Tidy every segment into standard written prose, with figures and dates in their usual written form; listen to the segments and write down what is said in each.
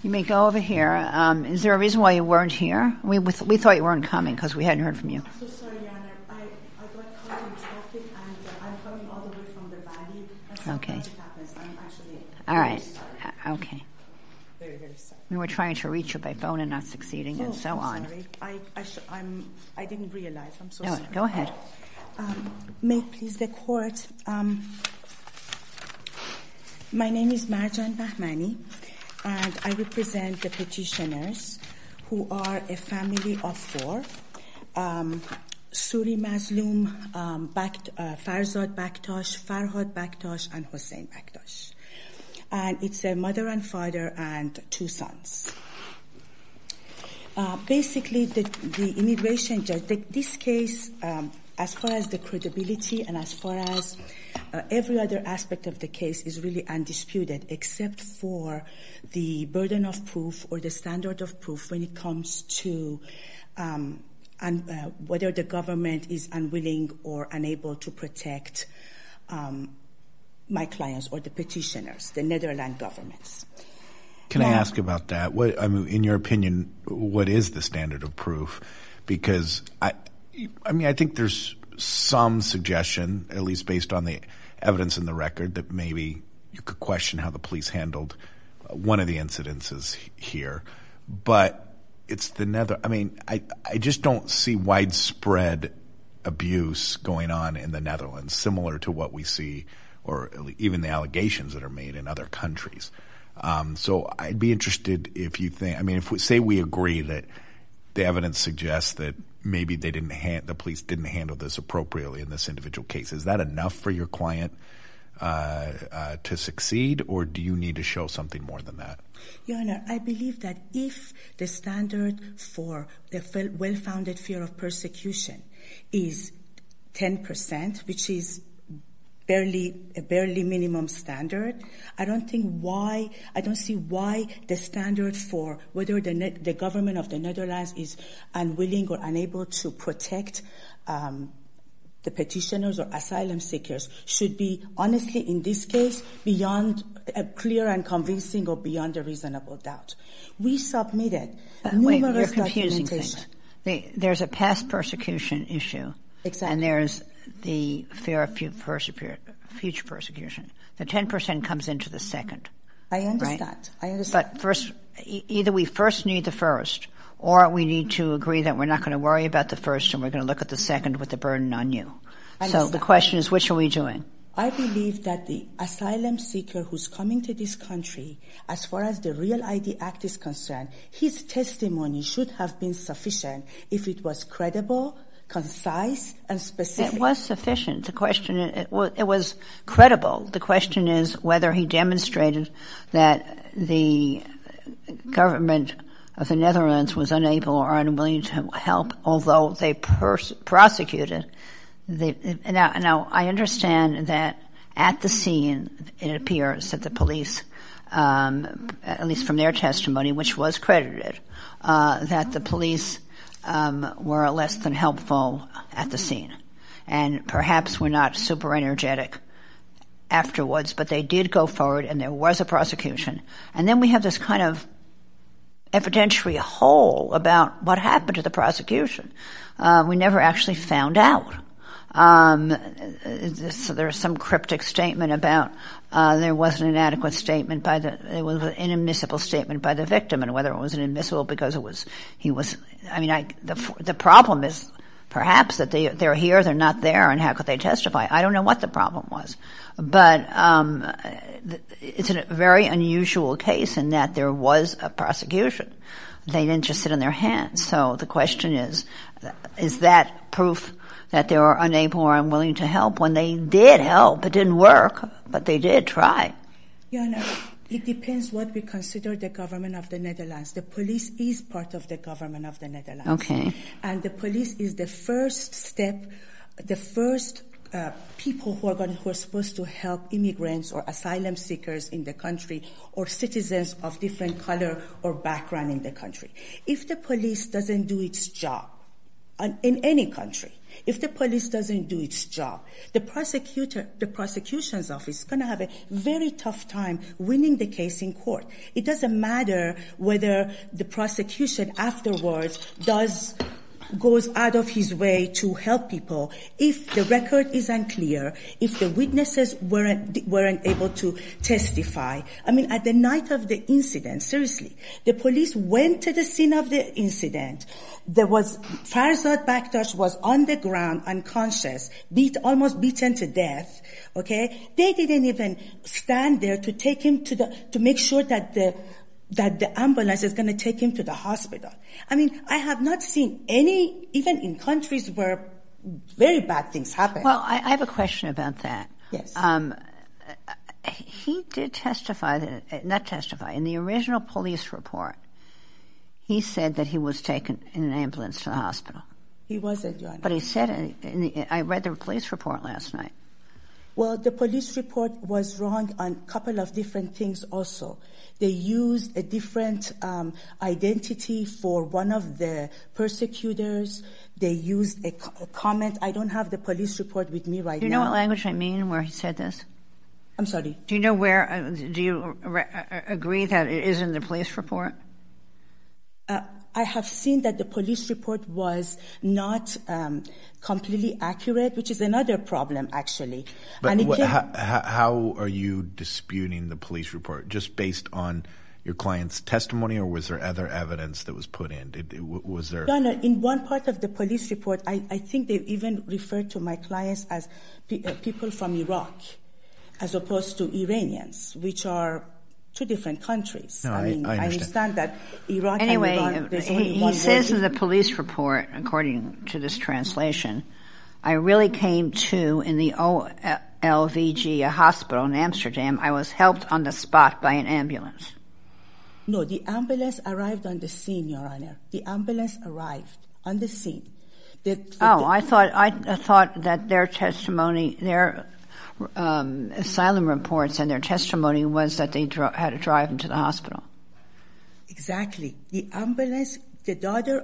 You may go over here. Is there a reason why you weren't here? We thought you weren't coming because we hadn't heard from you. I'm so sorry, Your Honor. I got caught in traffic and I'm coming all the way from the valley. Okay. Happens. I'm actually all right. Sorry. Okay. Very, very sorry. We were trying to reach you by phone and not succeeding, and so on. Sorry. I didn't realize. I'm so no, sorry. Go ahead. May it please the court. My name is Marjan Bahmani, and I represent the petitioners, who are a family of four. Suri Mazloom, Farzad Baktash, Farhad Baktash, and Hossein Baktash. And it's a mother and father and two sons. Basically, the immigration judge, this case, as far as the credibility and as far as every other aspect of the case is really undisputed, except for the burden of proof or the standard of proof when it comes to whether the government is unwilling or unable to protect my clients or the petitioners, the Netherlands governments. Can I ask about that? In your opinion, what is the standard of proof? Because I think there's some suggestion, at least based on the evidence in the record, that maybe you could question how the police handled one of the incidences here. But it's I just don't see widespread abuse going on in the Netherlands, similar to what we see, or even the allegations that are made in other countries. So I'd be interested if you think, if we agree that the evidence suggests that maybe the police didn't handle this appropriately in this individual case, is that enough for your client to succeed, or do you need to show something more than that? Your Honor, I believe that if the standard for the well-founded fear of persecution is 10%, which is a barely minimum standard, I don't see why the standard for whether the government of the Netherlands is unwilling or unable to protect the petitioners or asylum seekers should be, honestly, in this case, beyond clear and convincing or beyond a reasonable doubt. We submitted numerous documentation. There's a past persecution issue. Exactly. And there's the fear of future persecution. The 10% comes into the second. I understand. Right? I understand. But first, either we first need the first, or we need to agree that we're not going to worry about the first and we're going to look at the second with the burden on you. So the question is, which are we doing? I believe that the asylum seeker who's coming to this country, as far as the Real ID Act is concerned, his testimony should have been sufficient if it was credible, concise, and specific. It was sufficient. The question, it was credible. The question is whether he demonstrated that the government of the Netherlands was unable or unwilling to help, although they prosecuted. Now, I understand that at the scene, it appears that the police, at least from their testimony, which was credited, that the police were less than helpful at the scene. And perhaps were not super energetic afterwards, but they did go forward and there was a prosecution. And then we have this kind of evidentiary hole about what happened to the prosecution. We never actually found out. So there's some cryptic statement about there wasn't an adequate statement it was an inadmissible statement by the victim, and whether it was inadmissible because the problem is perhaps that they're here, they're not there, and how could they testify? I don't know what the problem was. But it's a very unusual case in that there was a prosecution. They didn't just sit on their hands. So the question is that proof that they were unable or unwilling to help when they did help? It didn't work, but they did try. Yeah, no, it depends what we consider the government of the Netherlands. The police is part of the government of the Netherlands. Okay. And the police is the first step, the first people who are supposed to help immigrants or asylum seekers in the country or citizens of different color or background in the country. If the police doesn't do its job in any country, If the police doesn't do its job, the prosecution's office is going to have a very tough time winning the case in court. It doesn't matter whether the prosecution afterwards goes out of his way to help people. If the record is unclear, if the witnesses weren't able to testify. I mean, at the night of the incident, seriously, the police went to the scene of the incident. Farzad Baktash was on the ground, unconscious, almost beaten to death. Okay? They didn't even stand there to take him to make sure that the ambulance is going to take him to the hospital. I mean, I have not seen any, even in countries where very bad things happen. Well, I have a question about that. Yes. He did not testify. In the original police report, he said that he was taken in an ambulance to the hospital. He wasn't, Your Honor. But he said, I read the police report last night. Well, the police report was wrong on a couple of different things also. They used a different identity for one of the persecutors. They used a comment. I don't have the police report with me right now. Do you know what language I mean where he said this? I'm sorry? Do you know where, do you agree that it is in the police report? I have seen that the police report was not completely accurate, which is another problem, actually. But how are you disputing the police report? Just based on your client's testimony, or was there other evidence that was put in? Was there? No, in one part of the police report, I think they even referred to my clients as people from Iraq, as opposed to Iranians, which are two different countries. No, I understand that Iraq anyway, and Iran, there's only he one says word. in the police report, according to this translation, I really came to in the OLVG, a hospital in Amsterdam. I was helped on the spot by an ambulance. No, the ambulance arrived on the scene, Your Honor. The ambulance arrived on the scene. I thought that their testimony, their asylum reports and their testimony was that they had to drive him to the hospital. Exactly. The ambulance, the daughter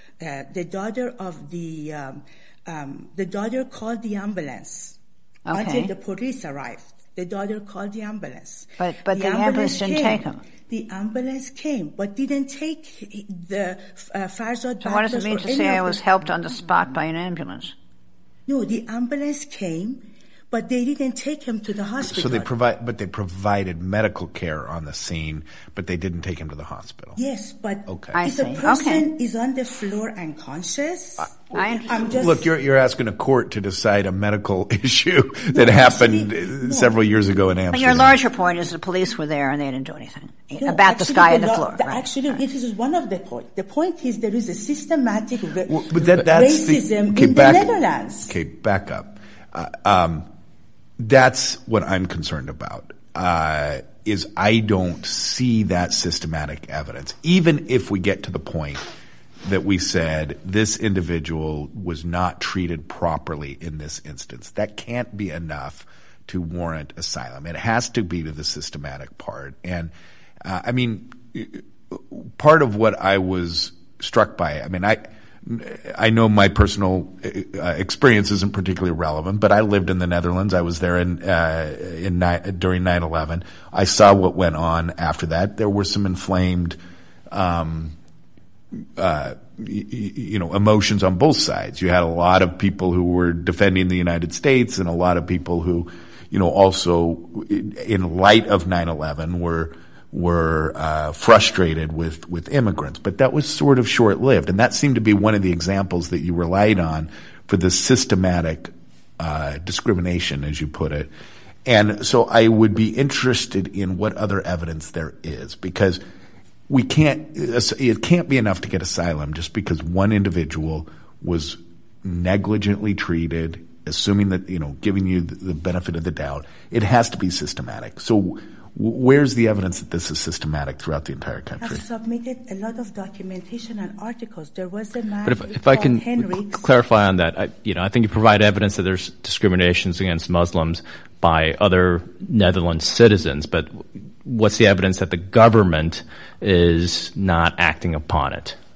called the ambulance until the police arrived. The daughter called the ambulance. But the ambulance didn't take him. The ambulance came, but didn't take the Farzad Baktash. So what does it mean to say I was helped on the spot by an ambulance? No, the ambulance came, but they didn't take him to the hospital. So they provided medical care on the scene, but they didn't take him to the hospital. Yes, but I if a person is on the floor unconscious, Look, you're asking a court to decide a medical issue that happened several years ago in Amsterdam. But your larger point is the police were there and they didn't do anything about this guy on the floor. Actually, it is one of the points. The point is there is a systematic racism in the Netherlands. Okay, back up. That's what I'm concerned about, is I don't see that systematic evidence. Even if we get to the point that we said this individual was not treated properly in this instance, that can't be enough to warrant asylum. It has to be to the systematic part. And, part of what I was struck by, I know my personal experience isn't particularly relevant, but I lived in the Netherlands. I was there during 9/11. I saw what went on after that. There were some inflamed, emotions on both sides. You had a lot of people who were defending the United States, and a lot of people who, also in light of 9/11 were frustrated with immigrants. But that was sort of short-lived, and that seemed to be one of the examples that you relied on for the systematic discrimination, as you put it. And so I would be interested in what other evidence there is, because it can't be enough to get asylum just because one individual was negligently treated, assuming that, giving you the benefit of the doubt. It has to be systematic. So where's the evidence that this is systematic throughout the entire country? I've submitted a lot of documentation and articles. There was a man But if I can clarify on that, I think you provide evidence that there's discriminations against Muslims by other Netherlands citizens, but what's the evidence that the government is not acting upon it?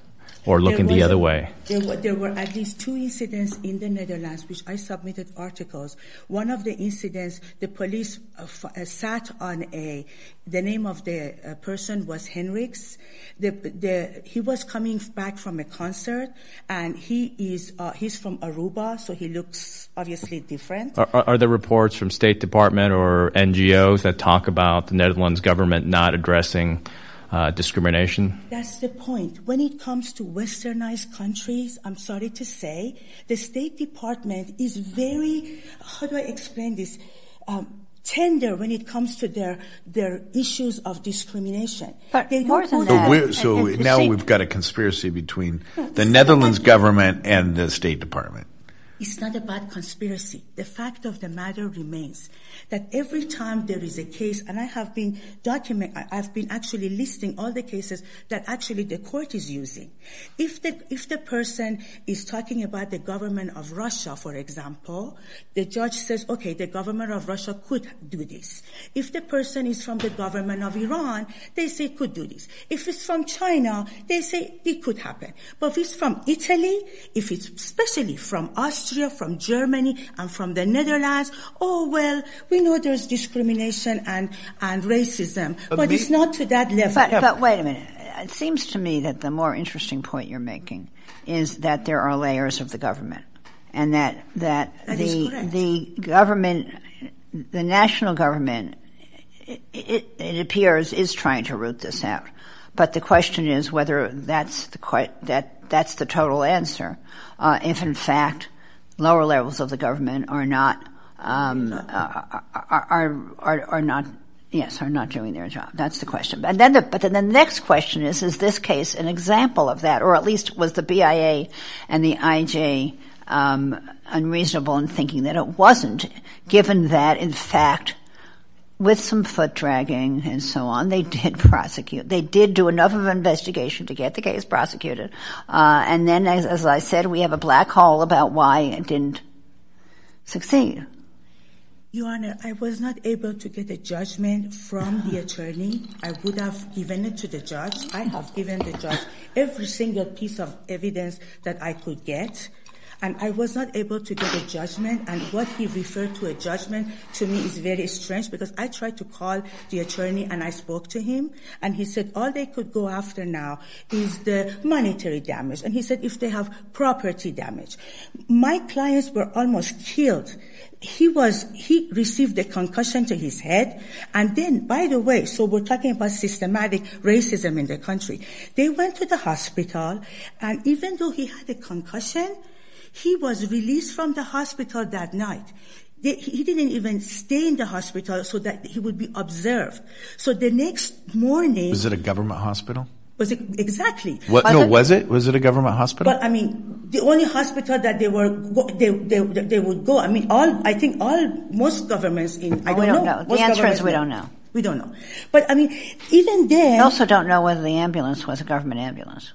or looking the other way? There were at least 2 incidents in the Netherlands, which I submitted articles. One of the incidents, the police sat on the name of the person was Henriks. He was coming back from a concert, and he's from Aruba, so he looks obviously different. Are there reports from State Department or NGOs that talk about the Netherlands government not addressing discrimination? That's the point. When it comes to westernized countries, I'm sorry to say, the State Department is very, how do I explain this, tender when it comes to their issues of discrimination. But more than that. So now we've got a conspiracy between the Netherlands government and the State Department. It's not about conspiracy. The fact of the matter remains that every time there is a case, and I've been actually listing all the cases that actually the court is using. If the person is talking about the government of Russia, for example, the judge says, okay, the government of Russia could do this. If the person is from the government of Iran, they say could do this. If it's from China, they say it could happen. But if it's from Italy, if it's especially from Austria, from Germany, and from the Netherlands, oh, well, we know there's discrimination and racism, but it's not to that level. But wait a minute. It seems to me that the more interesting point you're making is that there are layers of the government, and that the government, the national government, it appears is trying to root this out. But the question is whether that's the total answer. If in fact lower levels of the government are not doing their job. That's the question. But then the next question is this case an example of that, or at least was the BIA and the IJ unreasonable in thinking that it wasn't, given that in fact with some foot dragging and so on, they did prosecute. They did do enough of an investigation to get the case prosecuted. And then, as I said, we have a black hole about why it didn't succeed. Your Honor, I was not able to get a judgment from the attorney. I would have given it to the judge. I have given the judge every single piece of evidence that I could get. And I was not able to get a judgment, and what he referred to a judgment to me is very strange, because I tried to call the attorney and I spoke to him, and he said all they could go after now is the monetary damage. And he said if they have property damage. My clients were almost killed. He received a concussion to his head, and then, by the way, so we're talking about systematic racism in the country. They went to the hospital, and even though he had a concussion, he was released from the hospital that night. He didn't even stay in the hospital so that he would be observed. So the next morning... Was it a government hospital? Was it? Exactly. Was it? Was it a government hospital? But, I mean, the only hospital that they would go, I mean, most governments in... We don't know. The answer is we don't know. We don't know. But, I mean, even then... We also don't know whether the ambulance was a government ambulance.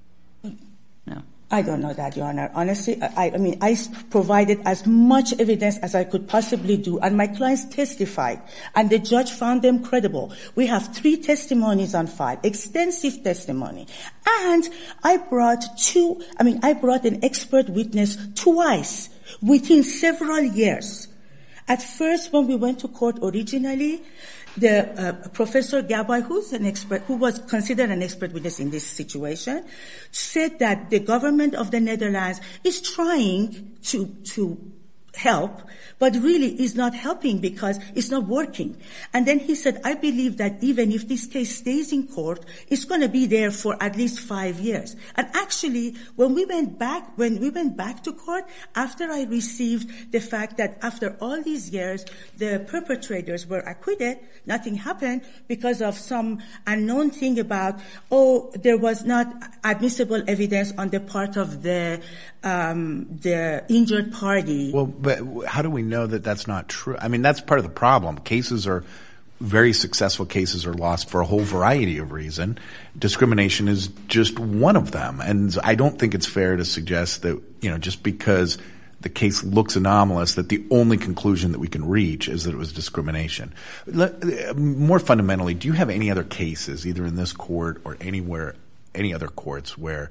No. I don't know that, Your Honor. Honestly, I provided as much evidence as I could possibly do, and my clients testified, and the judge found them credible. We have 3 testimonies on file, extensive testimony. And I brought an expert witness twice within several years. At first, when we went to court originally, the Professor Gabay, who was considered an expert witness in this situation, said that the government of the Netherlands is trying to help, but really is not helping because it's not working. And then he said, I believe that even if this case stays in court, it's going to be there for at least 5 years. And actually, when we went back to court, after I received the fact that after all these years, the perpetrators were acquitted, nothing happened because of some unknown thing about, there was not admissible evidence on the part of the injured party. Well, but how do we know that that's not true? I mean, that's part of the problem. Very successful cases are lost for a whole variety of reasons. Discrimination is just one of them. And I don't think it's fair to suggest that, just because the case looks anomalous, that the only conclusion that we can reach is that it was discrimination. More fundamentally, do you have any other cases, either in this court or anywhere, any other courts, where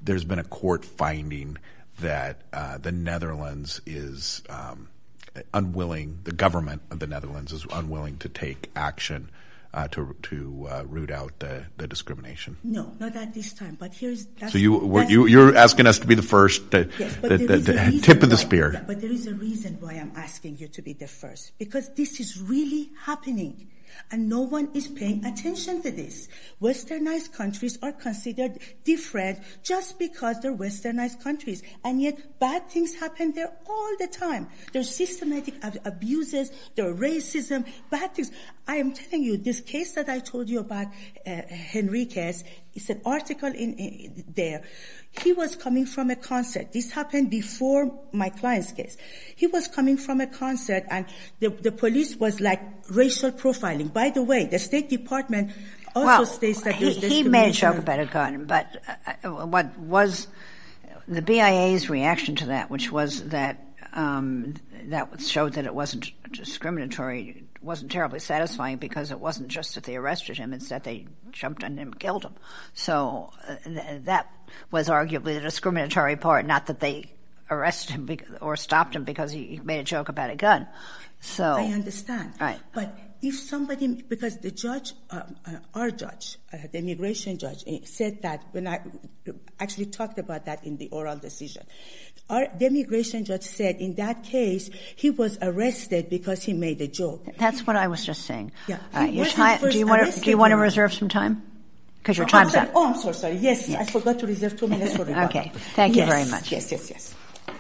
there's been a court finding that the Netherlands is unwilling, the government of the Netherlands is unwilling to take action to root out the discrimination? No, not at this time. But so you're asking us to be the first, the tip of the spear. Yeah, but there is a reason why I'm asking you to be the first, because this is really happening. And no one is paying attention to this. Westernized countries are considered different just because they're westernized countries. And yet bad things happen there all the time. There's systematic abuses, there's racism, bad things. I am telling you, this case that I told you about, Henriquez, it's an article in there. He was coming from a concert. This happened before my client's case. He was coming from a concert, and the police was like racial profiling. By the way, the State Department also states that there's discrimination. He made a joke about a gun, but what was the BIA's reaction to that, which was that that showed that it wasn't discriminatory, wasn't terribly satisfying, because it wasn't just that they arrested him, it's that they jumped on him and killed him. So that was arguably the discriminatory part, not that they arrested him or stopped him because he made a joke about a gun. So I understand. Right. But if somebody, because the judge, our judge, the immigration judge, said that when I actually talked about that in the oral decision. The immigration judge said in that case he was arrested because he made a joke. That's what I was just saying. Yeah. Do you want to reserve some time? Because your time's up. Oh, I'm so sorry. Yes, I forgot to reserve 2 minutes for rebuttal. Okay. Thank you very much. Yes.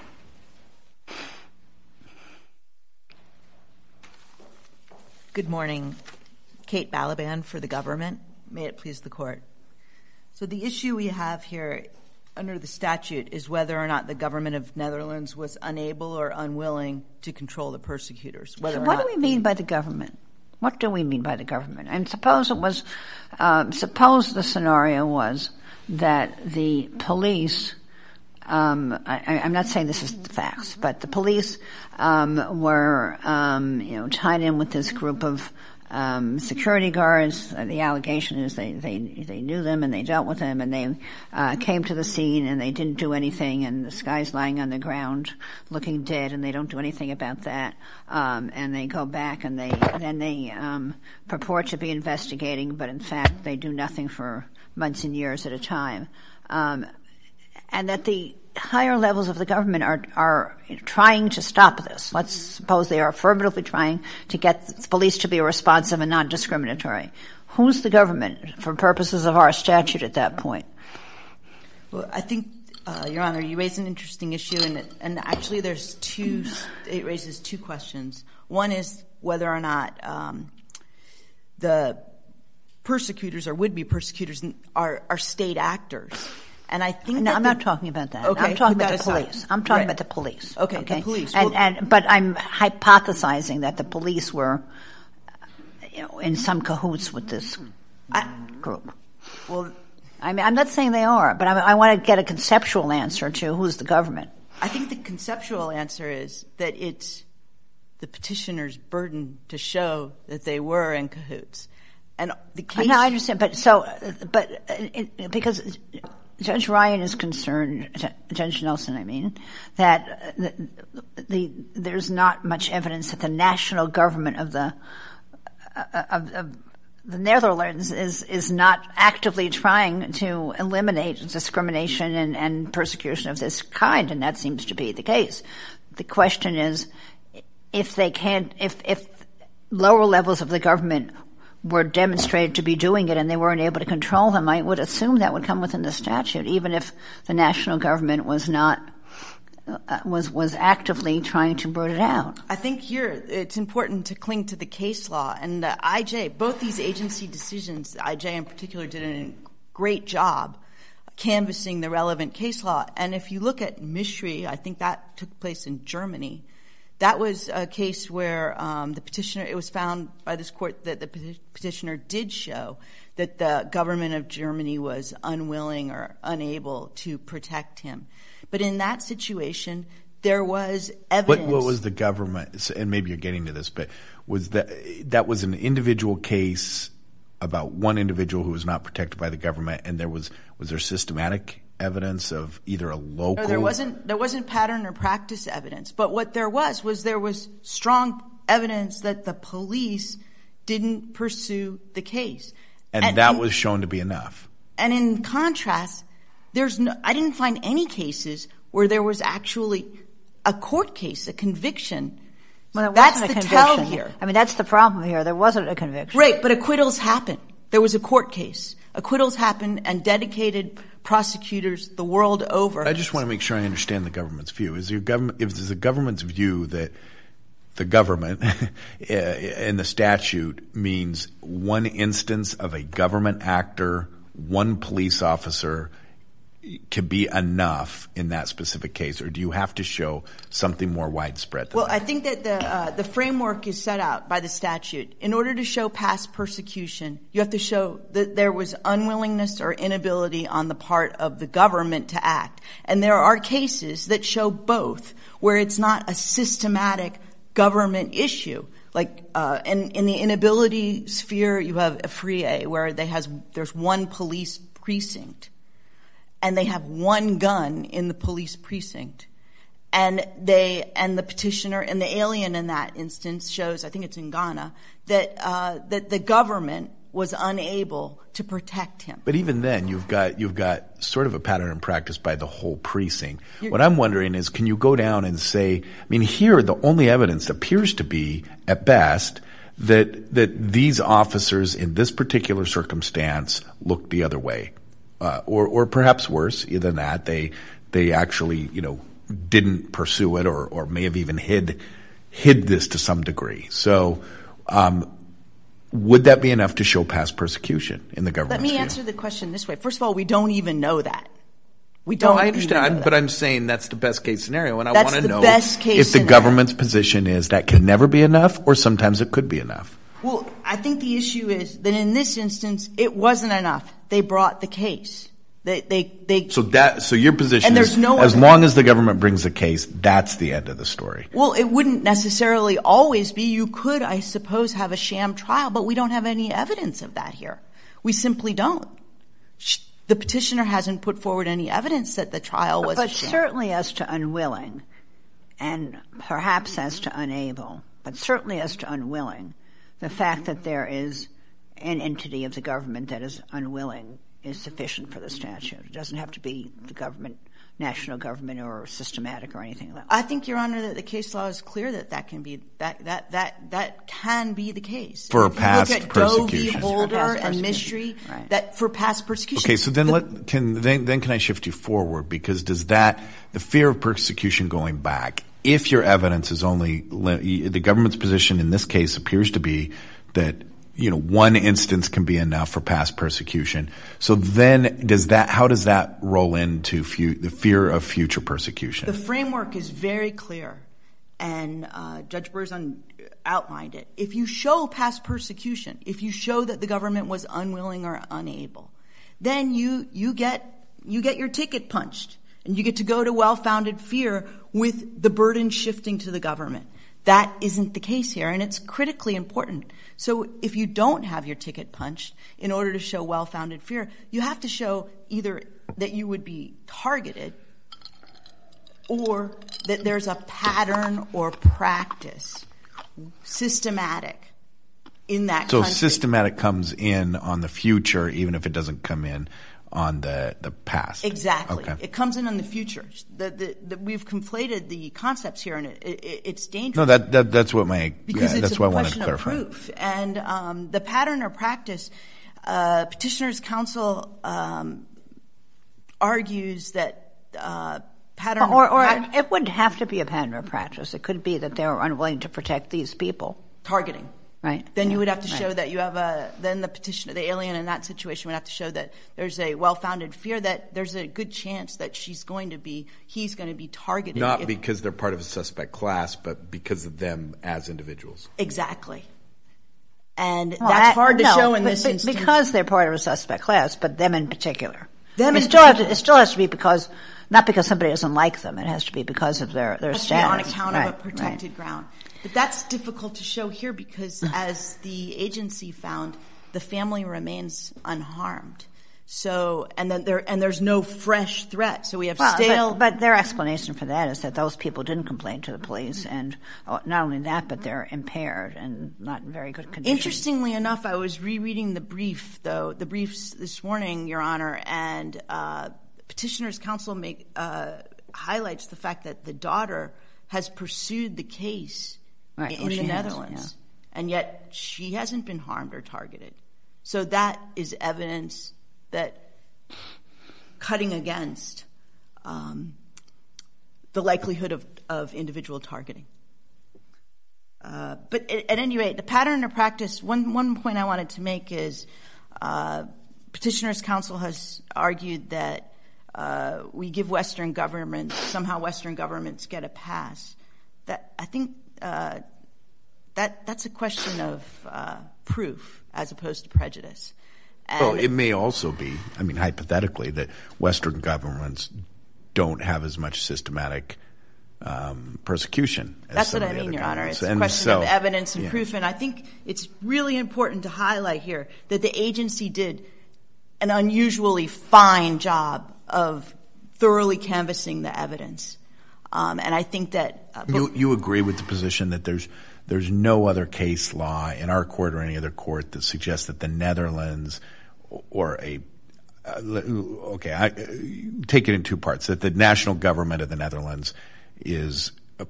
Good morning. Kate Balaban for the government. May it please the court. So the issue we have here under the statute is whether or not the government of Netherlands was unable or unwilling to control the persecutors. So what do we mean by the government? What do we mean by the government? And suppose the scenario was that the police, I'm not saying this is the facts, but the police were tied in with this group of security guards. The allegation is they knew them and they dealt with them, and they came to the scene and they didn't do anything, and this guy's lying on the ground looking dead, and they don't do anything about that. And they go back and they purport to be investigating, but in fact they do nothing for months and years at a time. And that the higher levels of the government are trying to stop this. Let's suppose they are affirmatively trying to get the police to be responsive and non-discriminatory. Who's the government for purposes of our statute at that point? Well, I think, Your Honor, you raise an interesting issue, and actually it raises two questions. One is whether or not the persecutors or would-be persecutors are state actors. And I think I'm not talking about that. Okay, I'm talking about the police. I'm talking about the police. Okay, the police. But I'm hypothesizing that the police were, in some cahoots with this group. Well, I'm not saying they are, but I want to get a conceptual answer to who's the government. I think the conceptual answer is that it's the petitioner's burden to show that they were in cahoots. And the case. No, I understand, because Judge Ryan is concerned, Judge Nelson, I mean, that there's not much evidence that the national government of the Netherlands is not actively trying to eliminate discrimination and persecution of this kind, and that seems to be the case. The question is, if lower levels of the government were demonstrated to be doing it and they weren't able to control them, I would assume that would come within the statute, even if the national government was not was actively trying to root it out. I think here it's important to cling to the case law. And the IJ, both these agency decisions, the IJ in particular did a great job canvassing the relevant case law. And if you look at Mishri, I think that took place in Germany. That was a case where the petitioner, it was found by this court that the petitioner did show that the government of Germany was unwilling or unable to protect him. But in that situation, there was evidence. What was the government, and maybe you're getting to this, but was that was an individual case about one individual who was not protected by the government, and was there systematic evidence of either a local? No, there wasn't pattern or practice evidence. But what there was strong evidence that the police didn't pursue the case. And that was shown to be enough. And in contrast, I didn't find any cases where there was actually a court case, a conviction. Well, that's the tell here. I mean, that's the problem here. There wasn't a conviction. Right, but acquittals happen. There was a court case. Acquittals happened, and dedicated prosecutors the world over. I just want to make sure I understand the government's view. Is the government's view that the government in the statute means one instance of a government actor, one police officer can be enough in that specific case, or do you have to show something more widespread than that? I think that the framework is set out by the statute. In order to show past persecution, you have to show that there was unwillingness or inability on the part of the government to act. And there are cases that show both, where it's not a systematic government issue. Like in the inability sphere, you have a FRIE, where there's one police precinct, and they have one gun in the police precinct. And the petitioner and the alien in that instance shows, I think it's in Ghana, that the government was unable to protect him. But even then, you've got sort of a pattern in practice by the whole precinct. What I'm wondering is, can you go down and say, I mean, here the only evidence appears to be, at best, that these officers in this particular circumstance looked the other way. Or perhaps worse than that, they actually, didn't pursue it or may have even hid this to some degree. So, would that be enough to show past persecution in the government's view? Let me answer the question this way. First of all, we don't even know that. We don't. No, I understand, but I'm saying that's the best case scenario, and I want to know if the government's position is that can never be enough, or sometimes it could be enough. Well, I think the issue is that in this instance, it wasn't enough. They brought the case. So your position is, as long as the government brings a case, that's the end of the story. Well, it wouldn't necessarily always be. You could, I suppose, have a sham trial, but we don't have any evidence of that here. We simply don't. The petitioner hasn't put forward any evidence that the trial was a sham. But certainly as to unwilling, and perhaps as to unable, but certainly as to unwilling, the fact that there is an entity of the government that is unwilling is sufficient for the statute. It doesn't have to be the government, national government, or systematic or anything like that. I think, Your Honor, that the case law is clear that can be that can be the case. For past persecution. Doe v. Holder and Mistry, right. That for past persecution. Okay, so then can I shift you forward, because does the fear of persecution going back, if your evidence is only the government's position in this case appears to be that one instance can be enough for past persecution. So then how does that roll into the fear of future persecution? The framework is very clear, and Judge Berzon outlined it. If you show past persecution, if you show that the government was unwilling or unable, then you get your ticket punched, and you get to go to well-founded fear with the burden shifting to the government. That isn't the case here, and it's critically important. So if you don't have your ticket punched, in order to show well-founded fear, you have to show either that you would be targeted or that there's a pattern or practice, systematic, in that country. So systematic comes in on the future, even if it doesn't come in on the past. Exactly. Okay. It comes in on the future. We've conflated the concepts here, and it's dangerous. No, that's what it's why a I wanted to question of clarify. Proof. And the pattern or practice, Petitioner's Counsel argues that pattern or it wouldn't have to be a pattern or practice. It could be that they were unwilling to protect these people. Targeting. Right. Then you would have to show that you have then the petitioner, the alien in that situation would have to show that there's a well-founded fear that there's a good chance that he's going to be targeted. Not because they're part of a suspect class, but because of them as individuals. Exactly. And that's hard to show in this instance. Because they're part of a suspect class, but them in particular. It still has to be not because somebody doesn't like them. It has to be because of their status. On account of a protected ground. But that's difficult to show here because, as the agency found, the family remains unharmed. So, and there's no fresh threat. So we have stale. But their explanation for that is that those people didn't complain to the police, and not only that, but they're impaired and not in very good condition. Interestingly enough, I was rereading the briefs this morning, Your Honor, and Petitioner's Counsel highlights the fact that the daughter has pursued the case in the Netherlands, and yet she hasn't been harmed or targeted. So that is evidence that cutting against the likelihood of individual targeting. But at any rate, the pattern or practice, one point I wanted to make is Petitioner's Counsel has argued that we give Western governments, somehow Western governments get a pass. That I think that's a question of proof as opposed to prejudice. Well, it may also be, I mean, hypothetically, that Western governments don't have as much systematic persecution as That's some what of I the mean, other Your Honor. governments. It's a question of evidence and proof, and I think it's really important to highlight here that the agency did an unusually fine job of thoroughly canvassing the evidence. And I think that you agree with the position that there's no other case law in our court or any other court that suggests that the Netherlands or take it in two parts, that the national government of the Netherlands is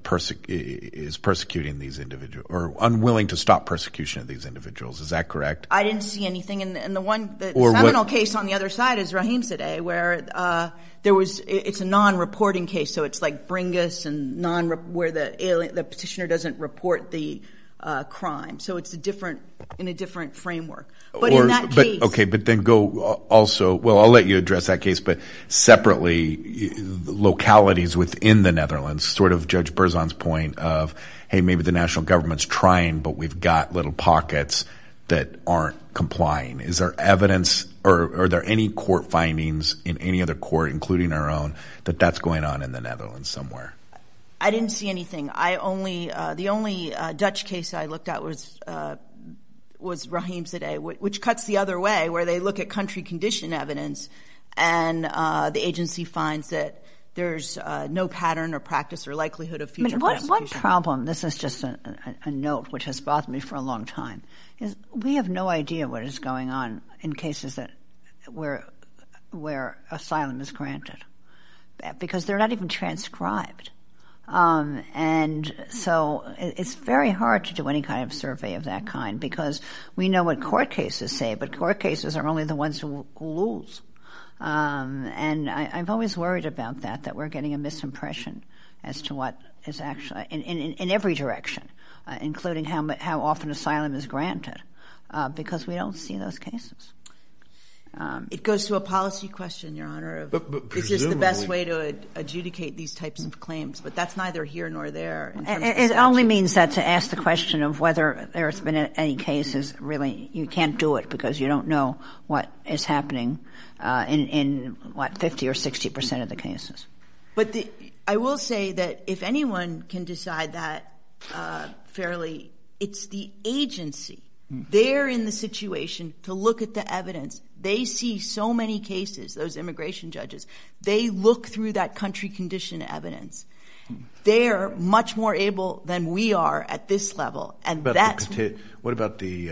persecuting these individuals or unwilling to stop persecution of these individuals. Is that correct? I didn't see anything in the seminal case on the other side is Rahimzadeh, where it's a non-reporting case, so it's like Bringus and where the petitioner doesn't report the crime. So it's in a different framework. But in that case, but then go also. Well, I'll let you address that case, but separately, localities within the Netherlands, sort of Judge Berzon's point of, hey, maybe the national government's trying, but we've got little pockets that aren't complying. Is there evidence, or are there any court findings in any other court, including our own, that that's going on in the Netherlands somewhere? I didn't see anything. The only Dutch case I looked at was Rahimzadeh, which cuts the other way, where they look at country condition evidence, and the agency finds that there's no pattern or practice or likelihood of future persecution. One problem, this is just a note which has bothered me for a long time, is we have no idea what is going on in cases where asylum is granted, because they're not even transcribed. And so it's very hard to do any kind of survey of that kind, because we know what court cases say, but court cases are only the ones who lose. And I've always worried about that we're getting a misimpression as to what is actually in every direction, including how often asylum is granted, because we don't see those cases. It goes to a policy question, Your Honor, of is this the best way to adjudicate these types of claims? But that's neither here nor there. It only means that to ask the question of whether there's been any cases, really, you can't do it because you don't know what is happening in 50 or 60% of the cases. But I will say that if anyone can decide that fairly, it's the agency. They're in the situation to look at the evidence. They see so many cases, those immigration judges. They look through that country condition evidence. They're much more able than we are at this level. And what about the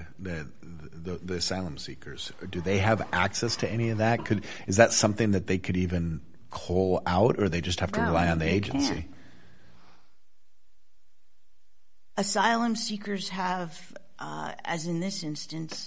asylum seekers? Do they have access to any of that? Is that something that they could even call out, or they just have to rely on the agency? Can't. Asylum seekers have, as in this instance,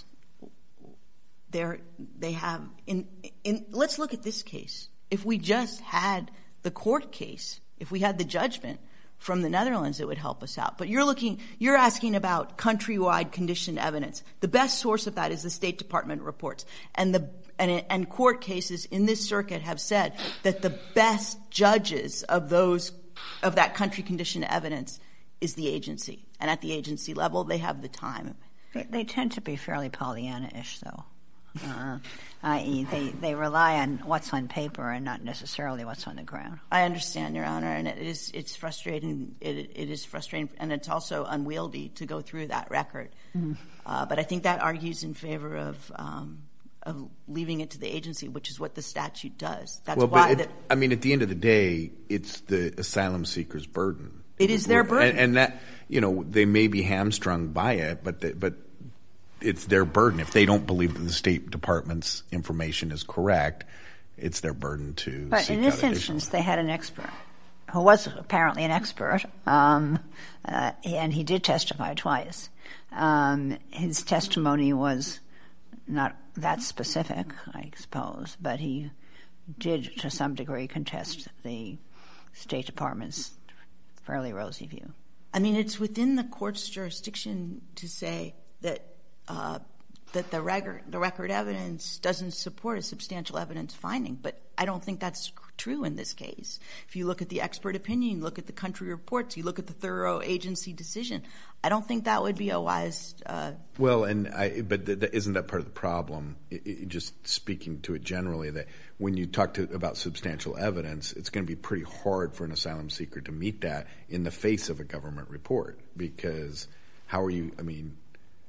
they have let's look at this case. If we just had the court case, if we had the judgment from the Netherlands, it would help us out. But you're asking about countrywide condition evidence. The best source of that is the State Department reports, and court cases in this circuit have said that the best judges of that country condition evidence is the agency, and at the agency level, they have the time. They tend to be fairly Pollyanna-ish, though. I.e., they rely on what's on paper and not necessarily what's on the ground. I understand, Your Honor, and it's frustrating. It is frustrating, and it's also unwieldy to go through that record. Mm-hmm. But I think that argues in favor of leaving it to the agency, which is what the statute does. That's well, why. But I mean, at the end of the day, it's the asylum seeker's burden. It is their burden, and that they may be hamstrung by it, but it's their burden. If they don't believe that the State Department's information is correct, it's their burden to. But in this instance, they had an expert who was apparently an expert, and he did testify twice. His testimony was not that specific, I suppose, but he did, to some degree, contest the State Department's fairly rosy view. I mean, it's within the court's jurisdiction to say that the record evidence doesn't support a substantial evidence finding, but I don't think that's true in this case. If you look at the expert opinion, you look at the country reports, you look at the thorough agency decision, I don't think that would be a wise. Well, but isn't that part of the problem? Just speaking to it generally, that when you talk about substantial evidence, it's going to be pretty hard for an asylum seeker to meet that in the face of a government report, because how are you? I mean,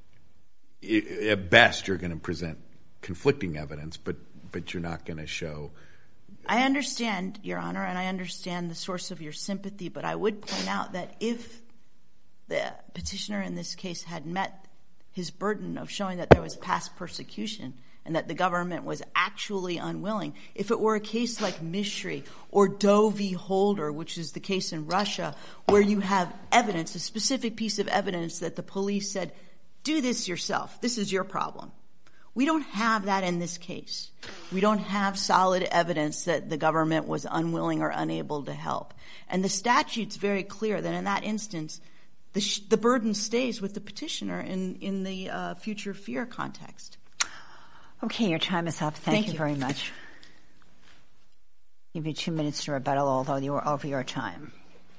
at best, you're going to present conflicting evidence, but you're not going to show. I understand, Your Honor, and I understand the source of your sympathy, but I would point out that if the petitioner in this case had met his burden of showing that there was past persecution and that the government was actually unwilling, if it were a case like Mishri or Doe v. Holder, which is the case in Russia, where you have evidence, a specific piece of evidence that the police said, do this yourself, this is your problem. We don't have that in this case. We don't have solid evidence that the government was unwilling or unable to help. And the statute's very clear that in that instance, the burden stays with the petitioner in the future fear context. Okay, your time is up. Thank you very much. I'll give you 2 minutes to rebuttal, although you were over your time.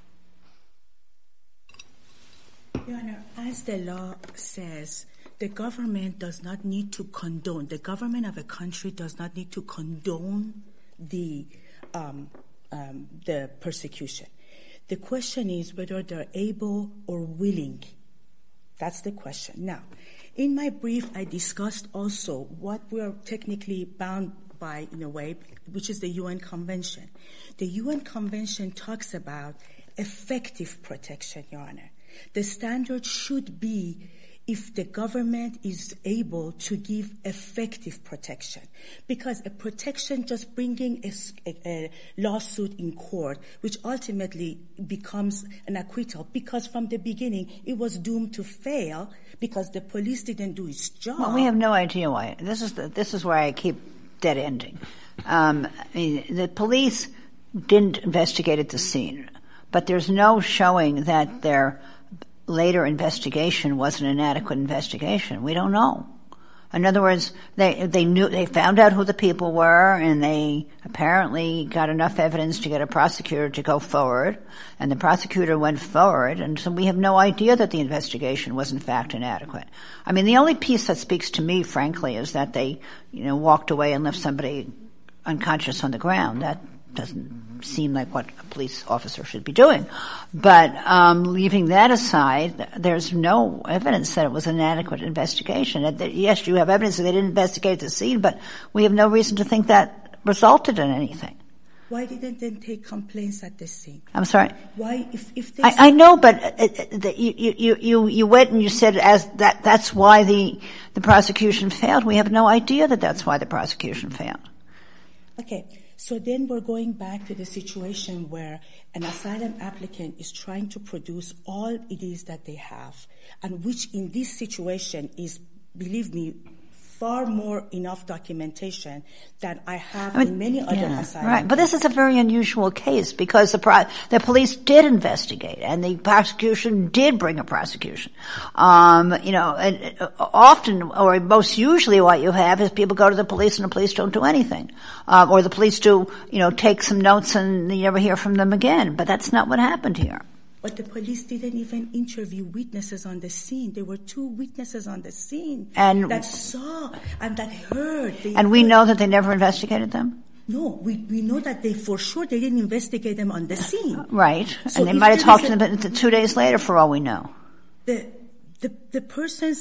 Your Honor, as the law says, the government does not need to condone. The government of a country does not need to condone the persecution. The question is whether they're able or willing. That's the question. Now, in my brief, I discussed also what we are technically bound by, in a way, which is the UN Convention. The UN Convention talks about effective protection, Your Honor. The standard should be if the government is able to give effective protection. Because a protection just bringing a lawsuit in court, which ultimately becomes an acquittal, because from the beginning it was doomed to fail because the police didn't do its job. Well, we have no idea why. This is why I keep dead ending. The police didn't investigate at the scene, but there's no showing that their later investigation was an inadequate investigation. We don't know. In other words, they found out who the people were, and they apparently got enough evidence to get a prosecutor to go forward, and the prosecutor went forward, and so we have no idea that the investigation was in fact inadequate. I mean, the only piece that speaks to me, frankly, is that they, walked away and left somebody unconscious on the ground. That doesn't seem like what a police officer should be doing. But leaving that aside, there's no evidence that it was an inadequate investigation. Yes, you have evidence that they didn't investigate the scene, but we have no reason to think that resulted in anything. Why didn't they take complaints at the scene? I'm sorry? Why, if they... I know, but you went and you said that's why the prosecution failed. We have no idea that that's why the prosecution failed. Okay. So then we're going back to the situation where an asylum applicant is trying to produce all it is that they have, and which in this situation is, believe me, far more enough documentation than I have in many other asylum. Right, but this is a very unusual case because the police did investigate and the prosecution did bring a prosecution. And often, or most usually, what you have is people go to the police and the police don't do anything, or the police do, take some notes and you never hear from them again. But that's not what happened here. But the police didn't even interview witnesses on the scene. There were 2 witnesses on the scene that saw and that heard. And we know that they never investigated them? No, we know that they didn't investigate them on the scene. Right. So and they might have talked to them 2 days later for all we know. The persons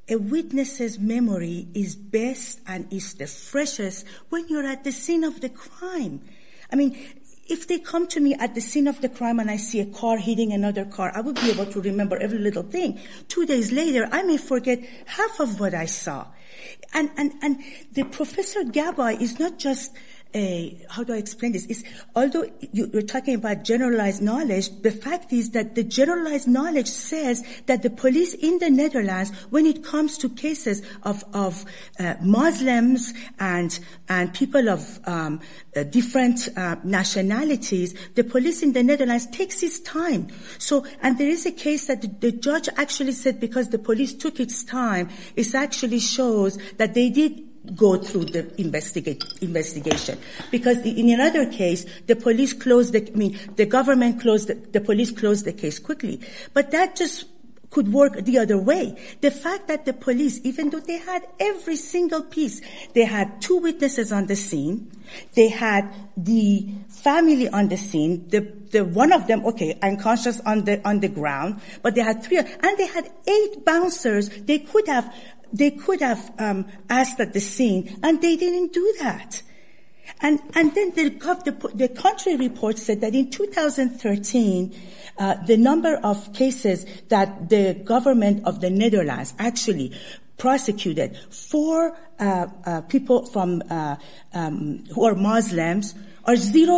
a witness's memory is best and is the freshest when you're at the scene of the crime. I mean, if they come to me at the scene of the crime and I see a car hitting another car, I would be able to remember every little thing. 2 days later, I may forget half of what I saw. And the Professor Gabay is not just how do I explain this? Although you're talking about generalized knowledge, the fact is that the generalized knowledge says that the police in the Netherlands, when it comes to cases of Muslims and people of different nationalities, the police in the Netherlands takes its time. So, and there is a case that the judge actually said because the police took its time, it actually shows that they did go through the investigation. Because in another case, the police closed the police closed the case quickly. But that just could work the other way. The fact that the police, even though they had every single piece, they had 2 witnesses on the scene, they had the family on the scene, the one of them, unconscious on the ground, but they had 3, and they had 8 bouncers. They could have asked at the scene, and they didn't do that. And then the country report said that in 2013, the number of cases that the government of the Netherlands actually prosecuted for people from who are Muslims are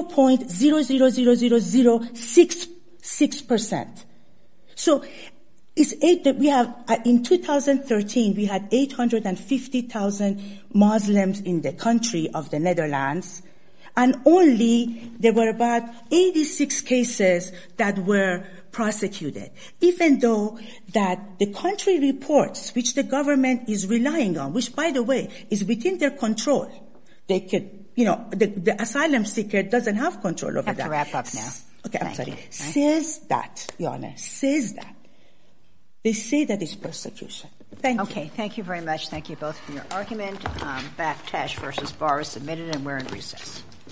0.00006%. So it's that we have in 2013 we had 850,000 Muslims in the country of the Netherlands, and only there were about 86 cases that were prosecuted, even though that the country reports, which the government is relying on, which by the way is within their control, they could, the asylum seeker doesn't have control over that. Have to wrap up now. Okay, I'm sorry. Says that, Your Honor, says that. They say that it's persecution. Thank you. Okay, thank you very much. Thank you both for your argument. Baktash versus Barr is submitted, and we're in recess.